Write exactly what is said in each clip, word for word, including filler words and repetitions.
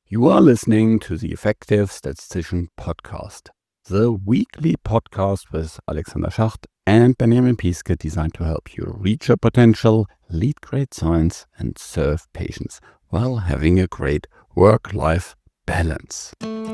You are listening to the Effective Statistician Podcast, the weekly podcast with Alexander Schacht and Benjamin Piske, designed to help you reach your potential, lead great science, and serve patients while having a great work-life balance.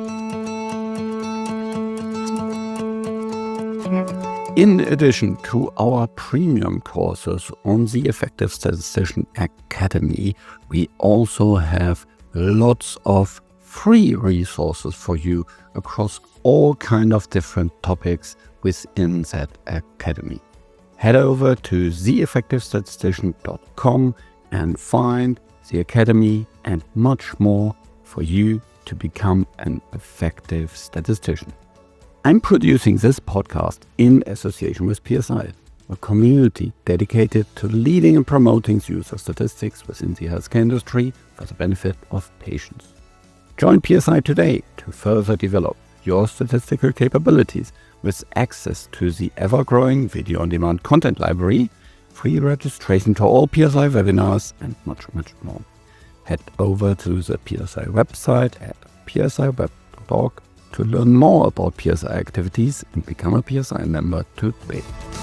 In addition to our premium courses on the Effective Statistician Academy, we also have lots of free resources for you across all kind of different topics within that academy. Head over to the effective statistician dot com and find the academy and much more for you to become an effective statistician. I'm producing this podcast in association with P S I, a community dedicated to leading and promoting the use of statistics within the healthcare industry for the benefit of patients. Join P S I today to further develop your statistical capabilities with access to the ever-growing video-on-demand content library, free registration to all P S I webinars, and much, much more. Head over to the P S I website at p s i web dot org to learn more about P S I activities and become a P S I member today.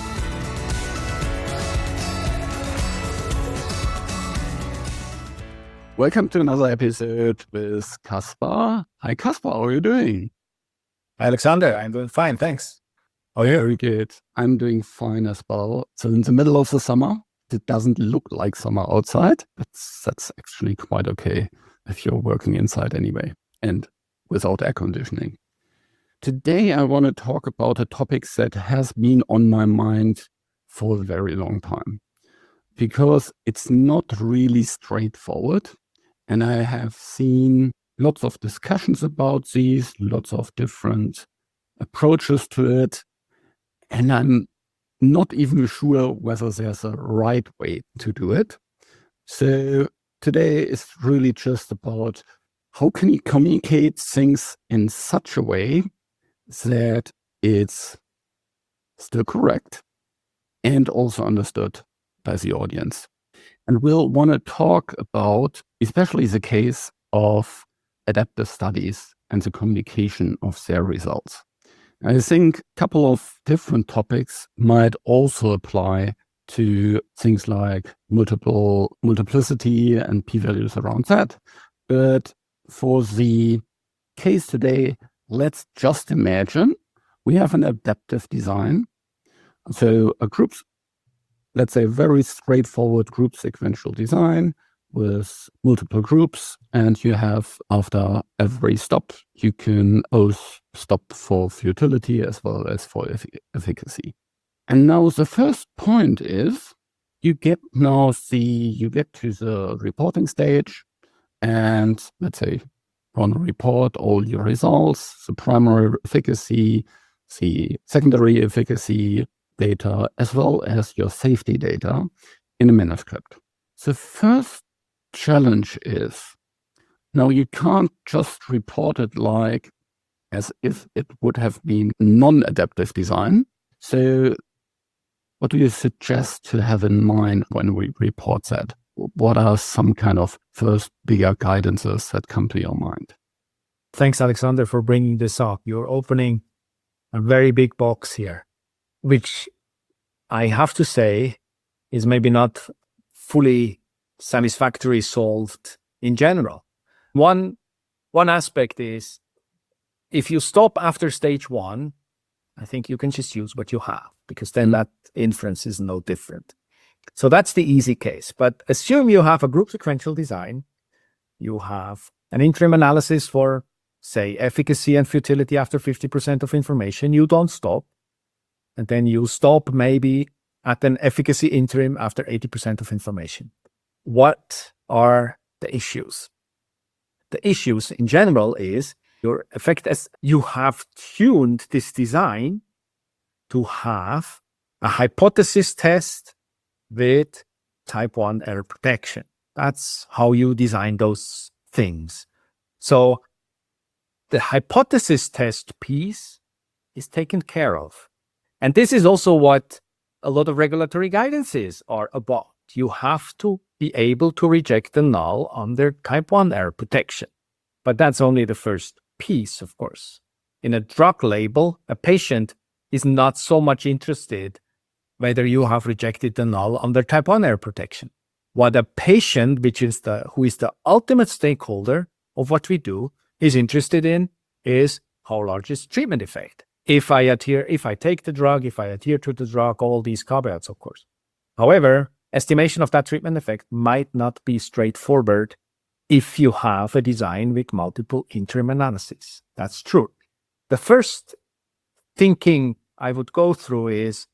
Welcome to another episode with Kaspar. Hi Kaspar, how are you doing? Hi Alexander, I'm doing fine, thanks. How are you? Very good. I'm doing fine as well. So in the middle of the summer, it doesn't look like summer outside, but that's actually quite okay if you're working inside anyway and without air conditioning. Today I want to talk about a topic that has been on my mind for a very long time because it's not really straightforward. And I have seen lots of discussions about these, lots of different approaches to it. And I'm not even sure whether there's a right way to do it. So today is really just about how can you communicate things in such a way that it's still correct and also understood by the audience. And we'll want to talk about especially the case of adaptive studies and the communication of their results. I think a couple of different topics might also apply to things like multiple multiplicity and p-values around that. But for the case today, let's just imagine we have an adaptive design. So a group, let's say very straightforward group sequential design with multiple groups. And you have, after every stop, you can both stop for futility as well as for effic- efficacy. And now the first point is you get now the, you get to the reporting stage and let's say want to report all your results, the primary efficacy, the secondary efficacy data, as well as your safety data in a manuscript. The first challenge is, now you can't just report it like as if it would have been non-adaptive design. So what do you suggest to have in mind when we report that? What are some kind of first bigger guidances that come to your mind? Thanks, Alexander, for bringing this up. You're opening a very big box here, which I have to say is maybe not fully satisfactorily solved in general. One, one aspect is if you stop after stage one, I think you can just use what you have because then that inference is no different. So that's the easy case. But assume you have a group sequential design. You have an interim analysis for, say, efficacy and futility after fifty percent of information. You don't stop. And then you stop maybe at an efficacy interim after eighty percent of information. What are the issues? The issues in general is your effect as you have tuned this design to have a hypothesis test with type one error protection. That's how you design those things. So the hypothesis test piece is taken care of. And this is also what a lot of regulatory guidances are about. You have to be able to reject the null under type one error protection. But that's only the first piece, of course. In a drug label, a patient is not so much interested whether you have rejected the null under type one error protection. What a patient, which is the who is the ultimate stakeholder of what we do, is interested in is how large is treatment effect. If I adhere, if I take the drug, if I adhere to the drug, all these caveats, of course. However, estimation of that treatment effect might not be straightforward if you have a design with multiple interim analyses. That's true. The first thinking I would go through is,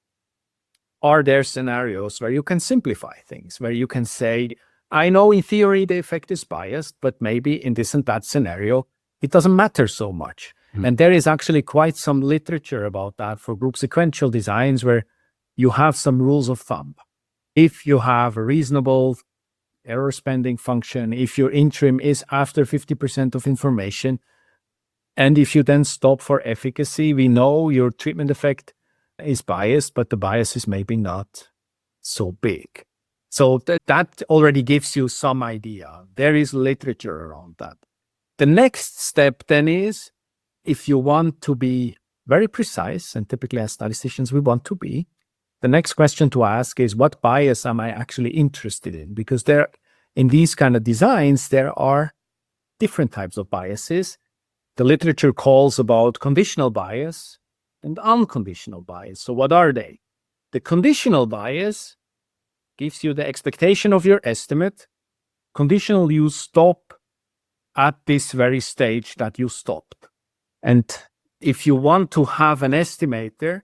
are there scenarios where you can simplify things, where you can say, I know in theory the effect is biased, but maybe in this and that scenario, it doesn't matter so much. Mm. And there is actually quite some literature about that for group sequential designs where you have some rules of thumb. If you have a reasonable error spending function, if your interim is after fifty percent of information, and if you then stop for efficacy, we know your treatment effect is biased, but the bias is maybe not so big. So th- that already gives you some idea. There is literature around that. The next step then is, if you want to be very precise, and typically as statisticians we want to be, the next question to ask is, what bias am I actually interested in? Because there, in these kind of designs, there are different types of biases. The literature calls about conditional bias and unconditional bias. So what are they? The conditional bias gives you the expectation of your estimate. Conditional, you stop at this very stage that you stopped. And if you want to have an estimator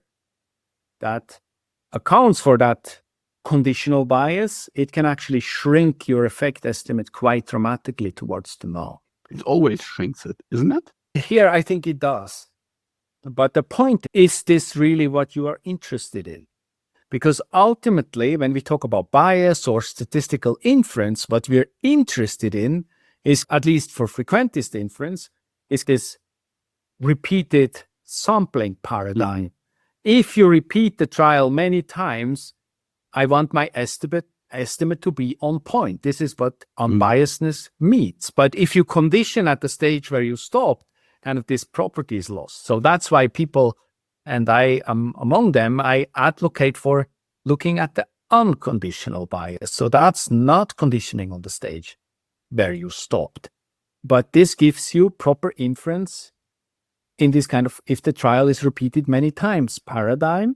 that accounts for that conditional bias, it can actually shrink your effect estimate quite dramatically towards the null. It always shrinks it, isn't it? Here, I think it does. But the point is, this really what you are interested in? Because ultimately, when we talk about bias or statistical inference, what we're interested in is, at least for frequentist inference, is this repeated sampling paradigm. If you repeat the trial many times, I want my estimate estimate to be on point. This is what unbiasedness means. But if you condition at the stage where you stopped, kind of this property is lost. So that's why people, and I am among them, I advocate for looking at the unconditional bias. So that's not conditioning on the stage where you stopped. But this gives you proper inference in this kind of, if the trial is repeated many times, paradigm.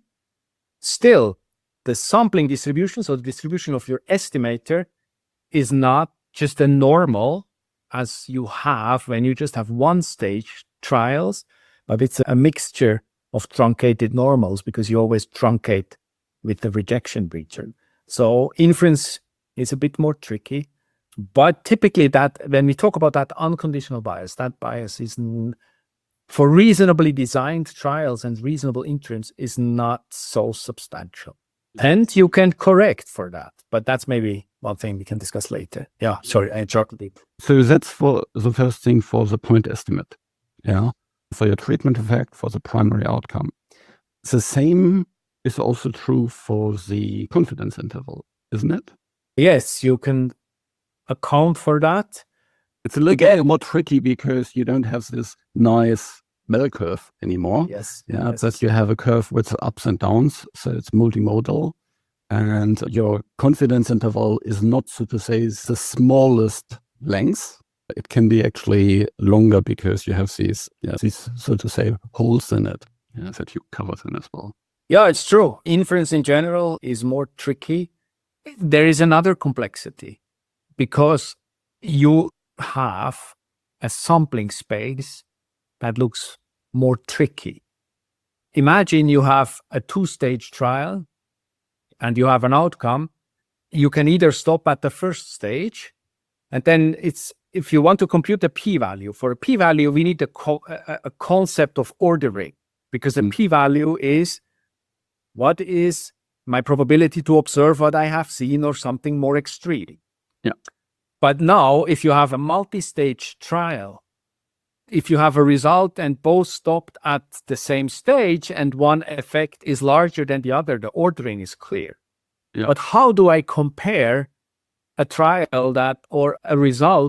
Still, the sampling distribution, so the distribution of your estimator, is not just a normal as you have when you just have one stage trials, but it's a mixture of truncated normals because you always truncate with the rejection region. So inference is a bit more tricky, but typically that when we talk about that unconditional bias, that bias is n- for reasonably designed trials and reasonable interims is not so substantial. And you can correct for that, but that's maybe one thing we can discuss later. Yeah, sorry, I interrupted it. So that's for the first thing for the point estimate. Yeah, for your treatment effect, for the primary outcome. The same is also true for the confidence interval, isn't it? Yes, you can account for that. It's a little bit more tricky because you don't have this nice bell curve anymore. Yes. Yeah, yes. but you have a curve with ups and downs, so it's multimodal. And your confidence interval is not, so to say, the smallest length. It can be actually longer because you have these, yeah, these, so to say, holes in it, yeah, that you cover them as well. Yeah, it's true. Inference in general is more tricky. There is another complexity because you have a sampling space that looks more tricky. Imagine you have a two-stage trial and you have an outcome. You can either stop at the first stage, and then it's, if you want to compute a p-value, for a p-value, we need a, co- a, a concept of ordering, because a mm. p-value is what is my probability to observe what I have seen or something more extreme. Yeah. But now, if you have a multi-stage trial, if you have a result and both stopped at the same stage and one effect is larger than the other, the ordering is clear. Yeah. But how do I compare a trial that, or a result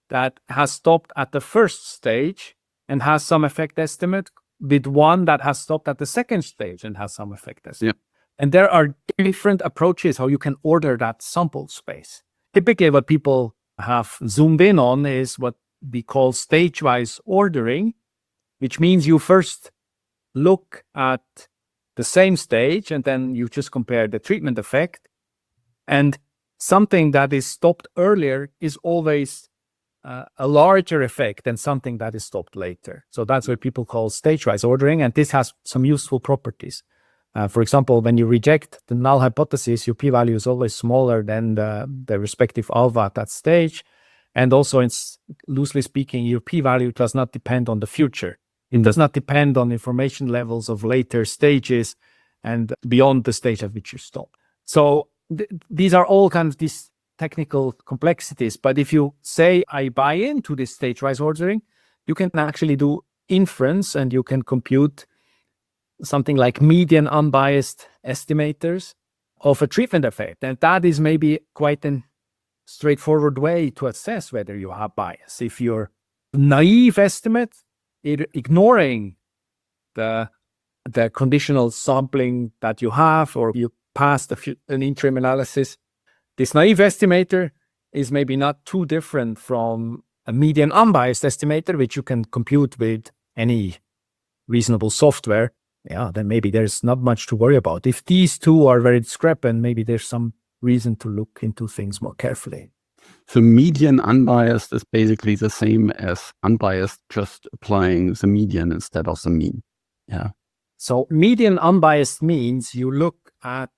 that has stopped at the first stage and has some effect estimate, with one that has stopped at the second stage and has some effect estimate. Yeah. And there are different approaches how you can order that sample space. Typically, what people have zoomed in on is what we call stage-wise ordering, which means you first look at the same stage and then you just compare the treatment effect. And something that is stopped earlier is always uh, a larger effect than something that is stopped later. So that's what people call stage-wise ordering, and this has some useful properties. Uh, for example, when you reject the null hypothesis, your p-value is always smaller than the, the respective alpha at that stage. And also, it's, loosely speaking, your p-value does not depend on the future. It does not depend on information levels of later stages and beyond the stage at which you stop. So th- these are all kind of these technical complexities. But if you say, I buy into this stage-wise ordering, you can actually do inference and you can compute something like median unbiased estimators of a treatment effect. And that is maybe quite a straightforward way to assess whether you have bias. If your naive estimate, it, ignoring the, the conditional sampling that you have, or you passed a few, an interim analysis, this naive estimator is maybe not too different from a median unbiased estimator, which you can compute with any reasonable software. Yeah, then maybe there's not much to worry about. If these two are very discrepant, maybe there's some reason to look into things more carefully. So median unbiased is basically the same as unbiased, just applying the median instead of the mean. Yeah. So median unbiased means you look at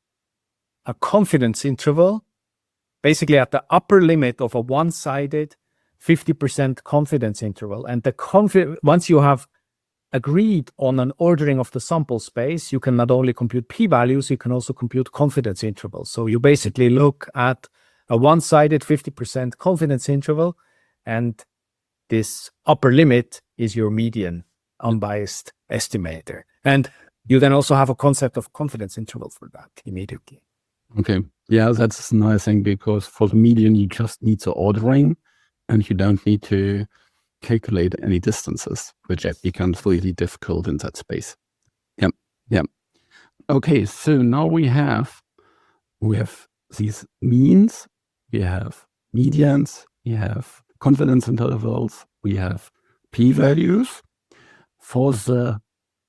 a confidence interval, basically at the upper limit of a one-sided fifty percent confidence interval. And the confi- once you have agreed on an ordering of the sample space, you can not only compute p-values, you can also compute confidence intervals. So you basically look at a one-sided fifty percent confidence interval, and this upper limit is your median unbiased estimator. And you then also have a concept of confidence interval for that immediately. Okay. Yeah, that's a nice thing, because for the median, you just need the ordering and you don't need to calculate any distances, which becomes really difficult in that space. Yeah. Yeah. Okay. So now we have, we have these means, we have medians, we have confidence intervals, we have p-values for the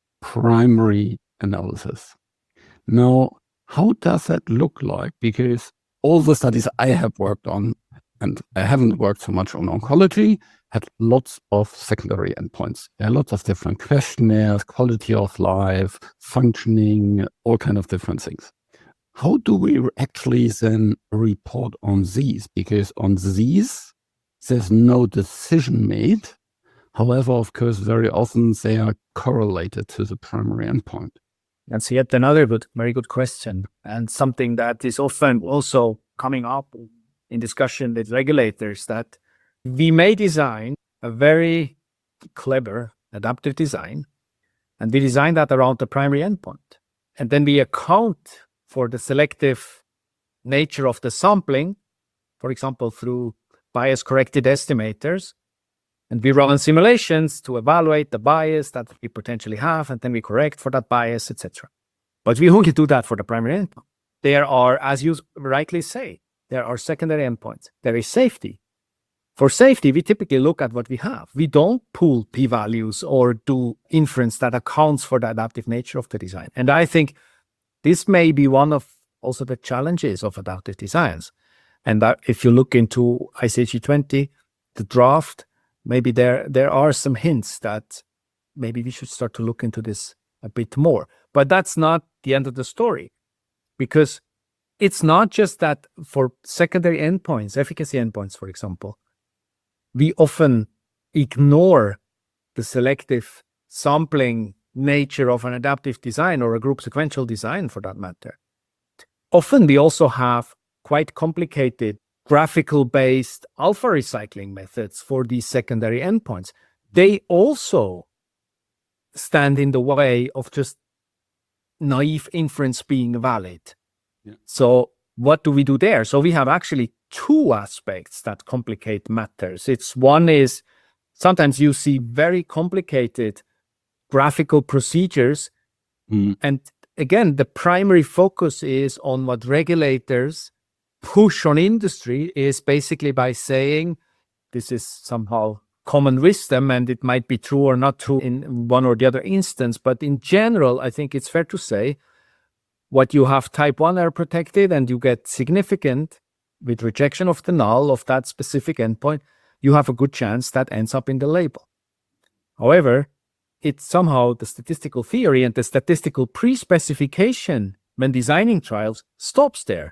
primary analysis. Now, how does that look like? Because all the studies I have worked on, and I haven't worked so much on oncology, had lots of secondary endpoints. There are lots of different questionnaires, quality of life, functioning, all kind of different things. How do we actually then report on these? Because on these, there's no decision made. However, of course, very often they are correlated to the primary endpoint. That's yet another good, very good question, and something that is often also coming up in discussion with regulators, that we may design a very clever adaptive design, and we design that around the primary endpoint. And then we account for the selective nature of the sampling, for example, through bias-corrected estimators. And we run simulations to evaluate the bias that we potentially have, and then we correct for that bias, et cetera. But we only do that for the primary endpoint. There are, as you rightly say, there are secondary endpoints. There is safety. For safety, we typically look at what we have. We don't pool p-values or do inference that accounts for the adaptive nature of the design. And I think this may be one of also the challenges of adaptive designs. And that if you look into I C H E twenty, the draft, maybe there there are some hints that maybe we should start to look into this a bit more. But that's not the end of the story, because it's not just that for secondary endpoints, efficacy endpoints, for example, we often ignore the selective sampling nature of an adaptive design or a group sequential design for that matter. Often we also have quite complicated graphical-based alpha recycling methods for these secondary endpoints. They also stand in the way of just naive inference being valid. Yeah. So what do we do there? So we have actually two aspects that complicate matters. It's one is sometimes you see very complicated graphical procedures. Mm. And again, the primary focus is on what regulators push on industry is basically by saying this is somehow common wisdom, and it might be true or not true in one or the other instance. But in general, I think it's fair to say what you have type one error protected and you get significant with rejection of the null of that specific endpoint, you have a good chance that ends up in the label. However, it's somehow the statistical theory and the statistical pre-specification when designing trials stops there.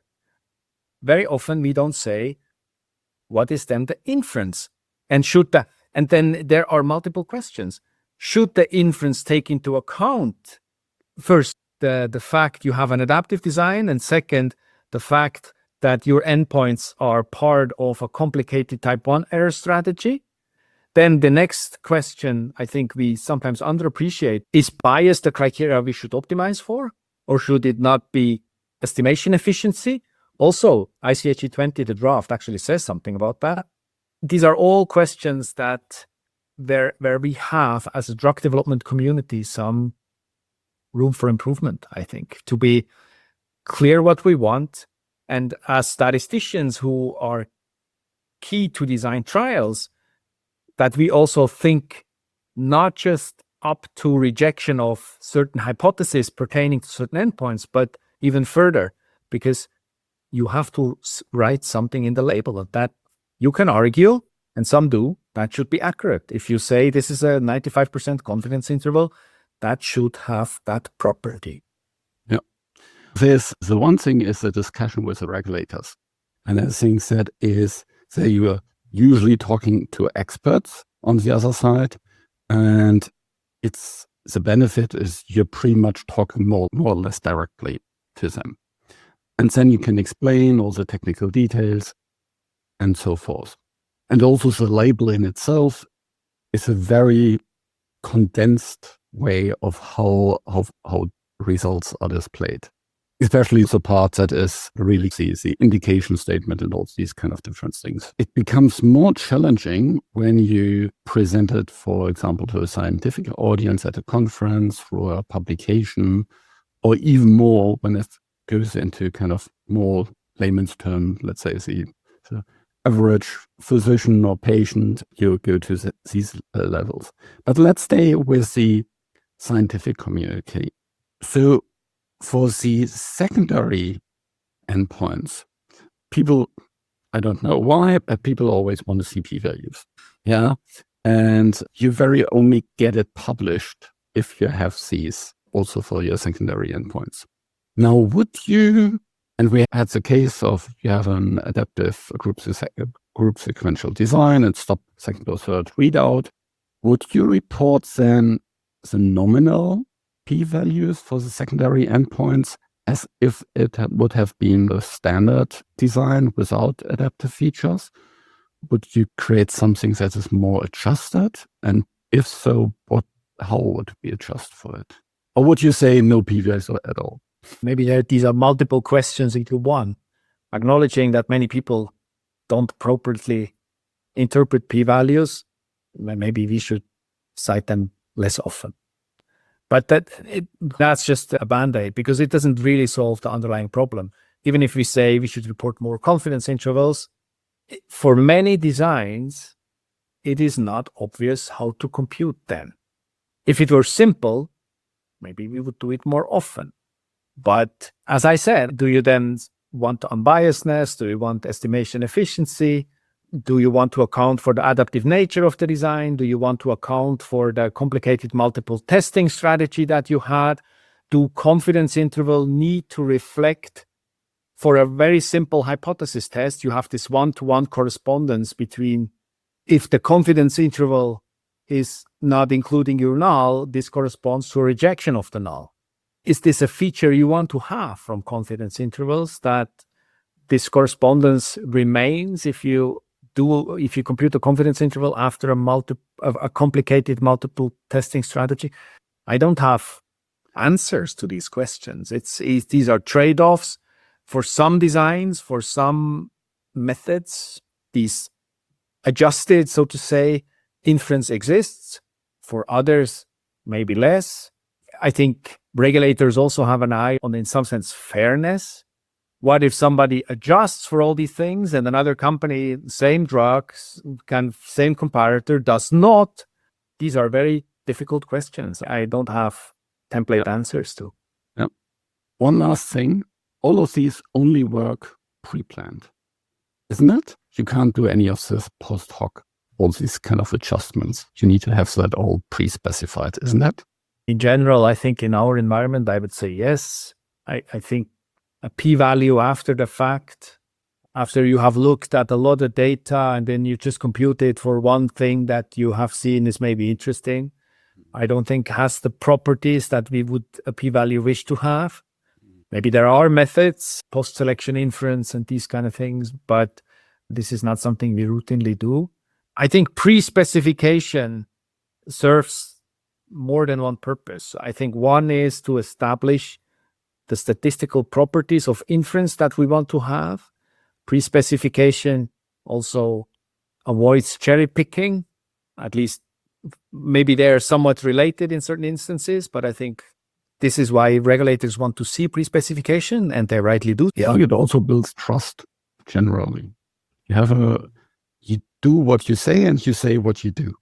Very often we don't say, what is then the inference? And should that, and then there are multiple questions. Should the inference take into account, first, the, the fact you have an adaptive design, and second, the fact that your endpoints are part of a complicated type one error strategy? Then the next question I think we sometimes underappreciate, is bias the criteria we should optimize for? Or should it not be estimation efficiency? Also, I C H E twenty, the draft, actually says something about that. These are all questions that where, where we have, as a drug development community, some room for improvement, I think, to be clear what we want. And as statisticians who are key to design trials, that we also think not just up to rejection of certain hypotheses pertaining to certain endpoints, but even further, because you have to write something in the label that you can argue, and some do, that should be accurate. If you say this is a ninety-five percent confidence interval, that should have that property. Yeah. There's the one thing is the discussion with the regulators. And the thing that is that you are usually talking to experts on the other side. And it's the benefit is you're pretty much talking more, more or less directly to them. And then you can explain all the technical details and so forth. And also the label in itself is a very condensed way of how, how, how results are displayed. Especially the part that is really the, the indication statement and all these kind of different things. It becomes more challenging when you present it, for example, to a scientific audience at a conference, through a publication, or even more when it goes into kind of more layman's term, let's say the, the average physician or patient, you go to the, these uh, levels. But let's stay with the scientific community. So for the secondary endpoints, people, I don't know why, but people always want to see p-values. Yeah. And you very only get it published if you have these also for your secondary endpoints. Now, would you, and we had the case of you have an adaptive group, group sequential design and stop second or third readout, would you report then the nominal p-values for the secondary endpoints as if it ha- would have been the standard design without adaptive features? Would you create something that is more adjusted? And if so, what, how would we adjust for it? Or would you say no p-values at all? Maybe there, these are multiple questions into one, acknowledging that many people don't appropriately interpret p-values. Maybe we should cite them less often. But that it, that's just a band-aid, because it doesn't really solve the underlying problem. Even if we say we should report more confidence intervals, for many designs, it is not obvious how to compute them. If it were simple, maybe we would do it more often. But as I said, do you then want unbiasedness? Do you want estimation efficiency? Do you want to account for the adaptive nature of the design? Do you want to account for the complicated multiple testing strategy that you had? Do confidence interval need to reflect, for a very simple hypothesis test, you have this one-to-one correspondence between, if the confidence interval is not including your null, this corresponds to a rejection of the null. Is this a feature you want to have from confidence intervals, that this correspondence remains if you do if you compute a confidence interval after a multi a complicated multiple testing strategy? I don't have answers to these questions. It's, it's these are trade-offs for some designs, for some methods, these adjusted, so to say, inference exists. For others, maybe less. I think regulators also have an eye on, in some sense, fairness. What if somebody adjusts for all these things and another company, same drugs, can, same comparator, does not? These are very difficult questions I don't have template answers to. Yep. One last thing. All of these only work pre-planned, isn't it? You can't do any of this post hoc, all these kind of adjustments. You need to have that all pre-specified, isn't it? In general, I think in our environment, I would say yes. I, I think a p-value after the fact, after you have looked at a lot of data and then you just compute it for one thing that you have seen is maybe interesting, I don't think has the properties that we would a p-value wish to have. Maybe there are methods, post-selection inference and these kind of things, but this is not something we routinely do. I think pre-specification serves more than one purpose. I think one is to establish the statistical properties of inference that we want to have. Pre-specification also avoids cherry picking, at least maybe they're somewhat related in certain instances, but I think this is why regulators want to see pre-specification, and they rightly do. Yeah, it also builds trust generally. You have a, you do what you say and you say what you do.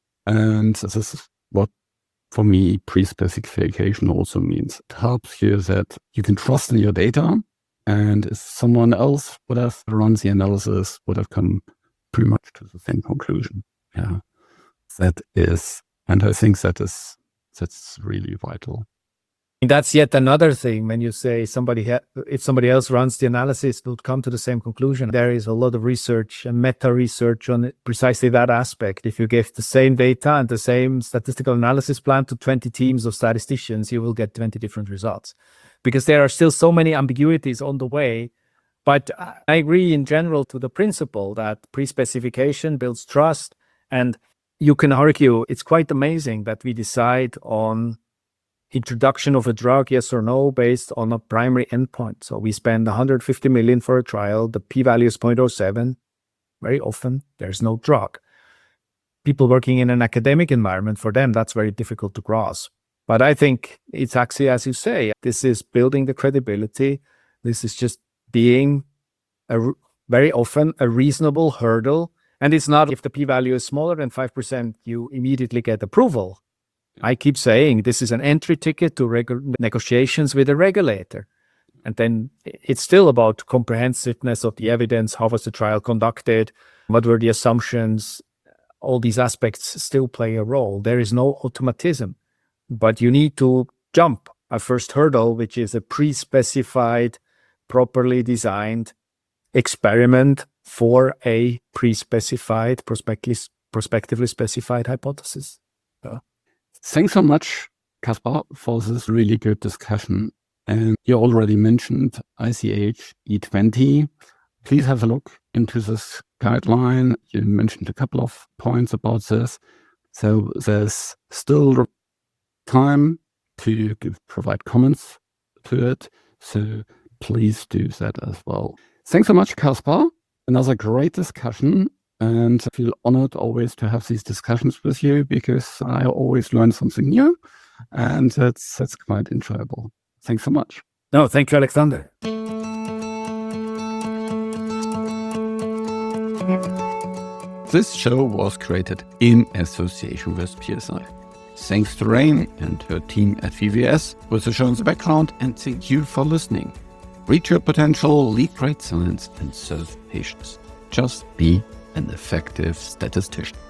And this is what, for me, pre-specification also means. It helps you that you can trust in your data, and if someone else would have run the analysis, would have come pretty much to the same conclusion. Yeah, that is, and I think that is, that's really vital. That's yet another thing when you say somebody, ha- if somebody else runs the analysis, will come to the same conclusion. There is a lot of research and meta research on precisely that aspect. If you give the same data and the same statistical analysis plan to twenty teams of statisticians, you will get twenty different results because there are still so many ambiguities on the way. But I agree in general to the principle that pre-specification builds trust. And you can argue it's quite amazing that we decide on introduction of a drug, yes or no, based on a primary endpoint. So we spend one hundred fifty million for a trial. The p-value is zero point zero seven. Very often, there's no drug. People working in an academic environment, for them, that's very difficult to grasp. But I think it's actually, as you say, this is building the credibility. This is just being a, very often a reasonable hurdle. And it's not if the p-value is smaller than five percent, you immediately get approval. I keep saying this is an entry ticket to regu- negotiations with a regulator. And then it's still about comprehensiveness of the evidence. How was the trial conducted? What were the assumptions? All these aspects still play a role. There is no automatism, but you need to jump a first hurdle, which is a pre-specified, properly designed experiment for a pre-specified, prospectively, prospectively specified hypothesis. Yeah. Thanks so much, Kaspar, for this really good discussion. And you already mentioned I C H E twenty. Please have a look into this guideline. You mentioned a couple of points about this. So there's still time to give, provide comments to it. So please do that as well. Thanks so much, Kaspar. Another great discussion. And I feel honored always to have these discussions with you because I always learn something new, and that's that's quite enjoyable. Thanks so much. No, thank you, Alexander. This show was created in association with P S I. Thanks to Rain and her team at V V S with the show in the background, and thank you for listening. Reach your potential, lead great science, and serve patients. Just be an effective statistician.